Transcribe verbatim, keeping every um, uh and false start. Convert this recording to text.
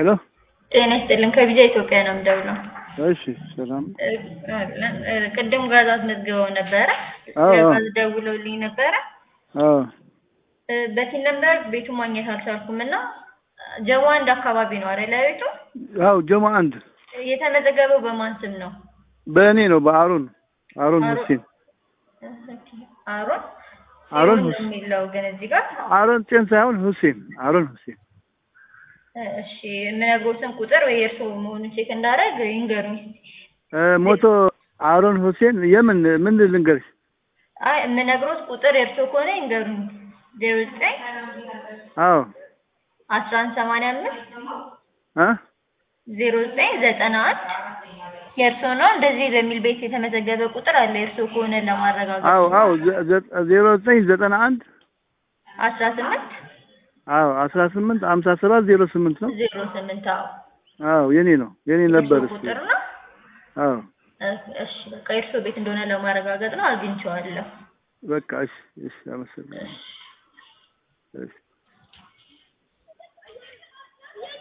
ሄሎ ጤና ይስጥልን ከቢጃ ኢትዮጵያ ነው የምደውለው። እሺ ሰላም ቅድም ጋር አስመዝግበው ነበረ ለጋዝ ደውለውልኝ ነበረ። አዎ በዚህ ነበር ቤቱ ማግኘት አልቻልኩምና ጀማ አንድ አካባቢ ነው አይደል ቤቱ? አዎ ጀማ አንድ። የተመዘገበው በማን ስም ነው? በእኔ ነው በአሮን አሮን ሁሴን። አሮን አሮን የሚለው ግን እዚህ ጋር አሮን ጤን ሳይሆን ሁሴን አሮን ሁሴን። እሺ የምነግሮትን ቁጥር ወይ እርሶ መሆኑን ቼክ እንዳደረግ ይንገሩኝ። ሞቶ አሮን ሁሴን የምን ምን ልንገርሽ? አይ የምነግሮት ቁጥር እርሶ ከሆነ ይንገሩኝ። ዜሮ ዘጠኝ አዎ አስራ አንድ ሰማንያ አምስት አ ዜሮ ዘጠኝ ዘጠና አንድ የእርሶ ነው። እንደዚህ በሚል ቤት የተመዘገበ ቁጥር አለ እርሶ ከሆነ ለማረጋገጥ። አዎ አዎ ዜሮ ዘጠኝ ዘጠና አንድ አስራ ስምንት አዎ አስራ ስምንት ሃምሳ ሰባት ዜሮ ስምንት ነው። ዜሮ ስምንት አዎ አዎ የኔ ነው የኔ ነበር እሱ ቁጥር ነው። አዎ እሺ በቃ እርሶ ቤት እንደሆነ ለማረጋገጥ ነው። አግኝቼዋለሁ። በቃ እሺ እሺ አመሰግናለሁ። እሺ